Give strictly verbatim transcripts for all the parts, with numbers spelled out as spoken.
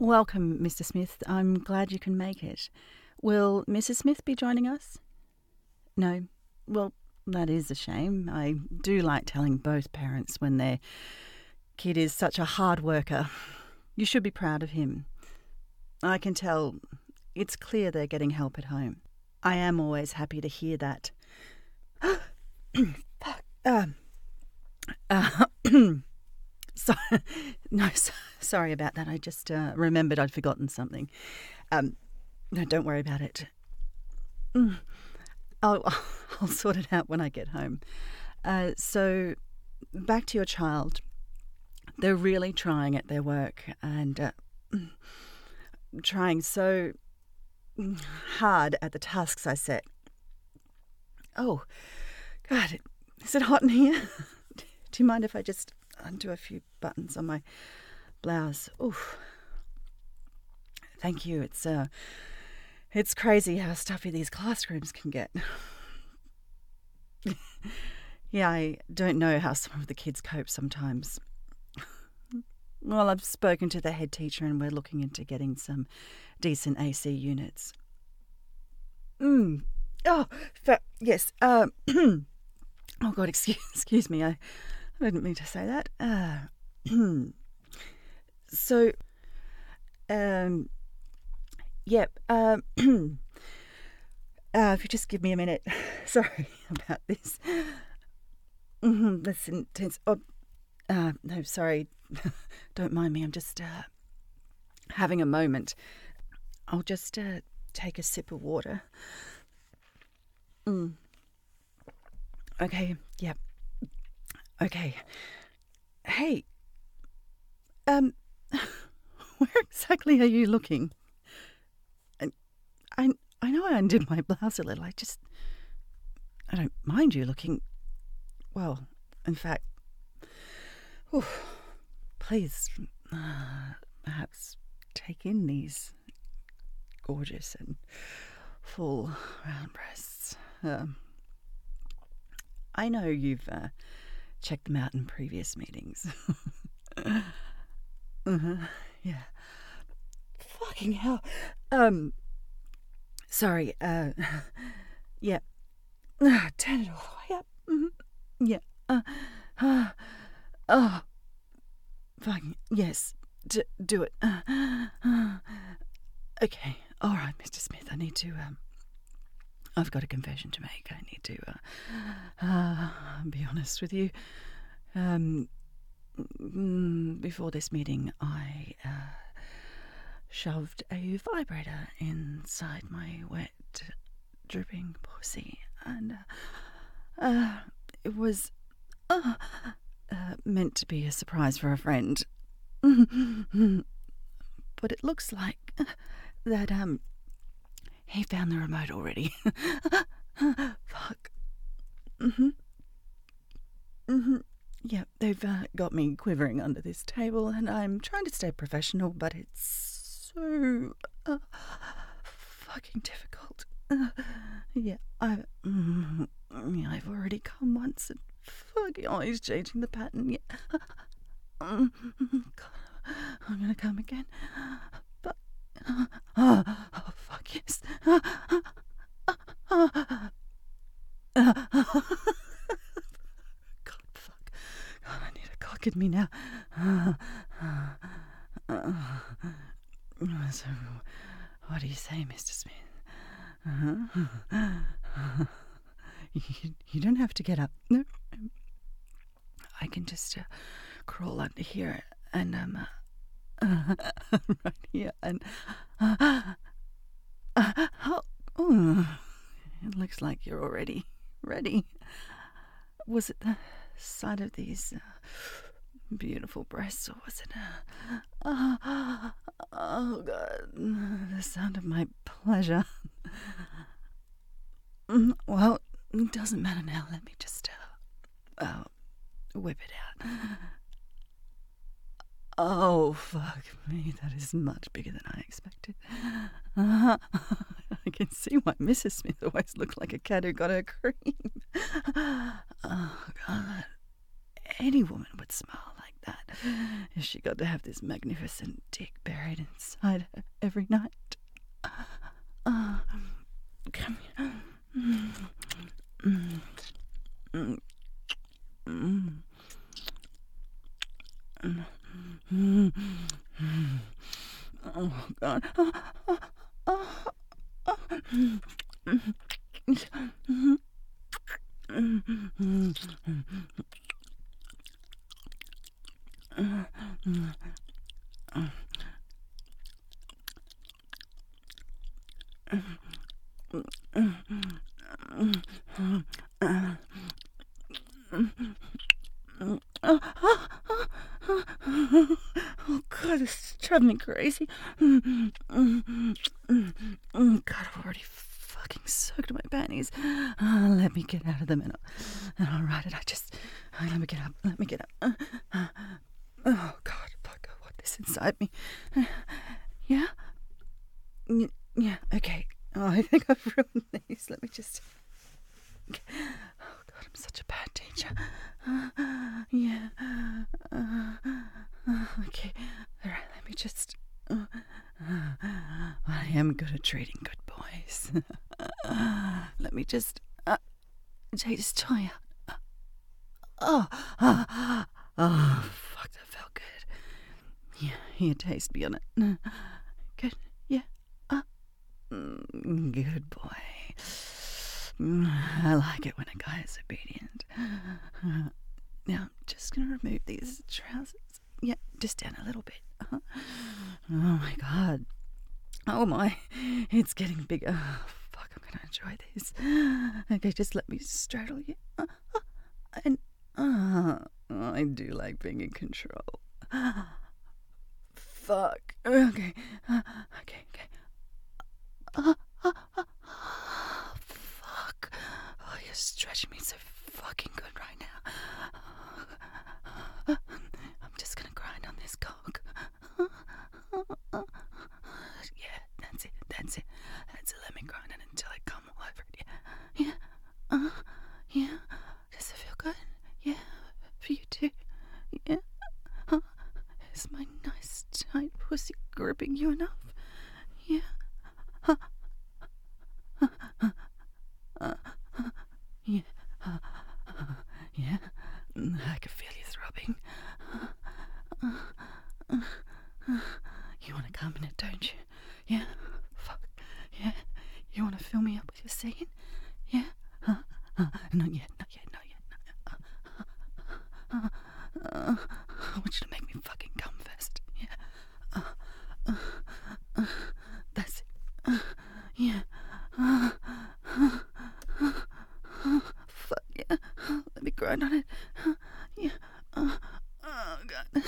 Welcome, Mister Smith. I'm glad you can make it. Will Missus Smith be joining us? No. Well, that is a shame. I do like telling both parents when their kid is such a hard worker. You should be proud of him. I can tell it's clear they're getting help at home. I am always happy to hear that. Fuck. Um. Uh, so, no, so, sorry about that. I just uh, remembered I'd forgotten something. Um, no, don't worry about it. Mm. I'll, I'll sort it out when I get home. Uh, so, back to your child. They're really trying at their work and uh, trying so hard at the tasks I set. Oh, God, is it hot in here? Do you mind if I just undo a few buttons on my blouse? Oof. Thank you. It's uh, it's crazy how stuffy these classrooms can get. Yeah, I don't know how some of the kids cope sometimes. Well, I've spoken to the head teacher and we're looking into getting some decent A C units. Mm. Oh, fa- yes. Uh, oh, God, excuse, excuse me. I, I didn't mean to say that. Uh, so, um, yep. Um, uh, if you just give me a minute. Sorry about this. Mm-hmm, that's intense. Oh, uh, no, sorry. Don't mind me. I'm just uh, having a moment. I'll just uh, take a sip of water. Mm. Okay, yep. Okay. Hey, um, where exactly are you looking? And I, I know I undid my blouse a little. I just, I don't mind you looking. Well, in fact, whew, please, uh, perhaps take in these gorgeous and full round breasts. Um, I know you've uh, checked them out in previous meetings. uh-huh, yeah. Fucking hell. Um, sorry. Uh, yeah. Uh, turn it all the way up. Mm-hmm. Yeah. Uh, uh, oh. Fucking yes. D- do it. Uh, uh, okay. All right, Mister Smith. I need to. Um, I've got a confession to make. I need to uh, uh, be honest with you. Um, before this meeting, I uh, shoved a vibrator inside my wet, dripping pussy, and uh, uh, it was uh, uh, meant to be a surprise for a friend. But it looks like that um. he found the remote already. Fuck. Mm-hmm. Mm-hmm. Yeah, they've uh, got me quivering under this table and I'm trying to stay professional, but it's so uh, fucking difficult. Uh, yeah, I've, mm, I've already come once and fucking oh, he's changing the pattern. Yeah. God, I'm gonna come again. But Oh, oh, fuck yes. God, fuck. God, I need a cock in me now. So, what do you say, Mister Smith? Uh-huh. You, you don't have to get up. No. I can just uh, crawl under here and um. Uh, Uh, right here and uh, uh, oh, oh, it looks like you're already ready. Was it the sight of these uh, beautiful breasts, or was it uh, uh, oh God, the sound of my pleasure? Well, it doesn't matter now. Let me just uh, uh, whip it out. Oh, fuck me, that is much bigger than I expected. Uh, I can see why Missus Smith always looked like a cat who got her cream. Oh, God. Any woman would smile like that? Has she got to have this magnificent dick buried inside her every night? Uh, come here. Mm, mm, mm, mm, mm, mm, mm. Oh, God. Oh, oh, oh, oh. Mm, mm, mm, mm, mm, mm. Oh, God, this is driving me crazy. God, I've already fucking soaked my panties. Uh, let me get out of them and I'll, and I'll ride it. I just, uh, let me get up. Let me get up. Uh, uh, oh, God, fuck, I want this inside me. Uh, yeah? Y- yeah, okay. Oh, I think I've ruined these. Let me just... Okay. Oh, God, I'm such a bad teacher. Uh, yeah. Uh, uh, okay. All right, let me just... Uh, uh, I am good at treating good boys. uh, let me just... Uh, take this toy out. Uh, oh, uh, oh, fuck, that felt good. Yeah, here, taste me on it. Uh, good, yeah. Uh, mm, good boy. I like it when a guy is obedient. Uh, now, I'm just going to remove these trousers. Yeah, just down a little bit. Uh-huh. Oh, my God. Oh, my. It's getting bigger. Oh, fuck, I'm going to enjoy this. Okay, just let me straddle you. Uh, uh, and uh, I do like being in control. Fuck. Okay. Uh, okay, okay. Uh, uh, uh, fuck. Oh, you're stretching me so fucking good right now. I'm just gonna grind on this cock. Yeah, that's it, that's it. That's it. Let me grind it until I come all over it. Yeah. Yeah. Uh, yeah. Does it feel good? Yeah. For you too? Yeah. Huh? Is my nice tight pussy gripping you enough? Yeah. Huh? Uh, uh, uh, yeah. Uh, uh, yeah. I can feel you throbbing. Uh, uh, uh, uh, you want to come in it, don't you? Yeah. Fuck. Yeah. You want to fill me up with your scene? Yeah. Uh, uh, not yet. Not yet. Not yet. Not yet. Uh, uh, uh, I want you to make me fucking come first. Yeah. Uh, uh, uh, that's it. Uh, yeah. Uh, uh, uh, uh, fuck yeah. Uh, let me grind on it. Uh, yeah. Uh, oh, God.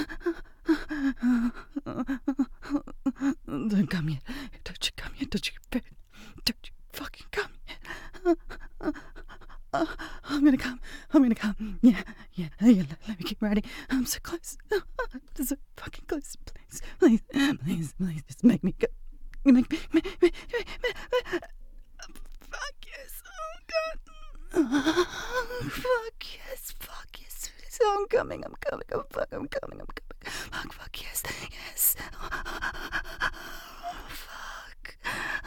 Uh, don't come yet. Don't you come yet. Don't you, don't you fucking come yet. Uh, uh, uh, I'm gonna come. I'm gonna come. Yeah. Yeah. Yeah. Let, let me keep riding. I'm so close. Uh, so fucking close. Please. Please. Please. Please. Just make me go. You make me. Make, make, make, make, make, fuck yes. Oh, God. Fuck yes. Fuck yes. So I'm coming. I'm coming. I'm fuck. I'm coming. I'm coming. Fuck. Fuck yes. Yes. Oh, fuck.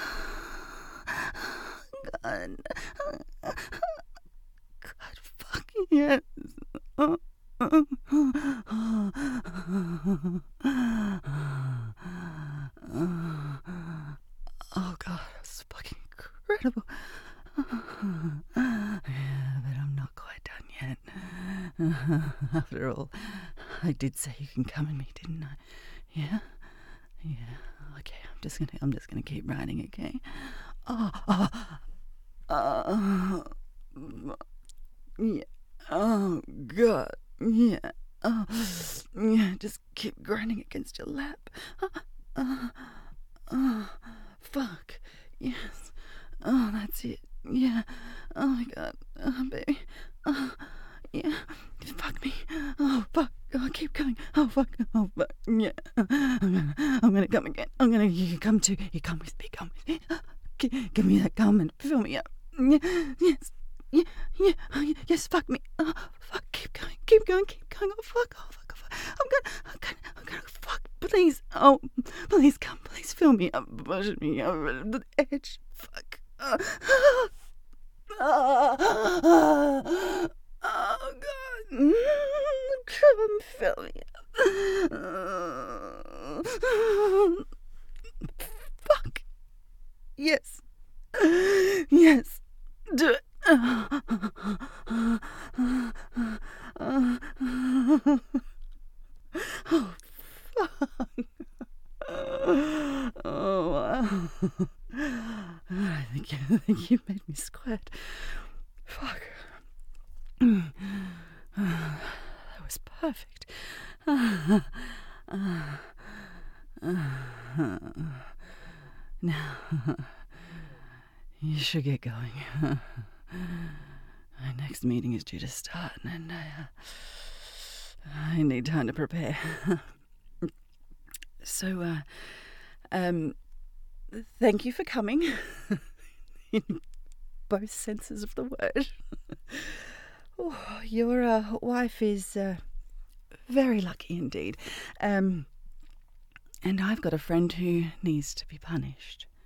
God. God. Fuck yes. Oh. Oh, God, that's fucking incredible. Yeah, but I'm not quite done yet. After all, I did say you can come in me, didn't I? Yeah? Yeah. Okay, I'm just gonna I'm just gonna keep riding, okay? Oh, oh, oh, yeah. Oh, God. Yeah. Oh, yeah. Just keep grinding against your lap. Uh, uh, oh, fuck. Yes. Oh, that's it. Yeah. Oh, my God. Oh, baby. Oh, yeah. Fuck me. Oh, fuck. Oh, keep going. Oh, fuck. Oh, fuck. Yeah. I'm gonna, I'm gonna come again. I'm gonna, you can come too. You come with me. Come with me. G- give me that gum and fill me up. Yeah. Yes. Yeah, yeah, oh, yeah, yes, fuck me. Oh, fuck, keep going, keep going, keep going. Oh, fuck, oh, fuck, I'm gonna, I'm gonna, I'm gonna, fuck, please, oh, please come, please fill me up, push me over the edge, fuck. Uh, uh, uh, oh, God. Come fill me up. Uh, fuck. Yes. Yes. Do it. Oh, fuck. Oh, wow. I think, I think you made me squirt. Fuck. That was perfect. Now, you should get going. My next meeting is due to start, and I, uh, I need time to prepare. So, uh, um, thank you for coming, in both senses of the word. Oh, your uh, wife is uh, very lucky indeed. Um, and I've got a friend who needs to be punished.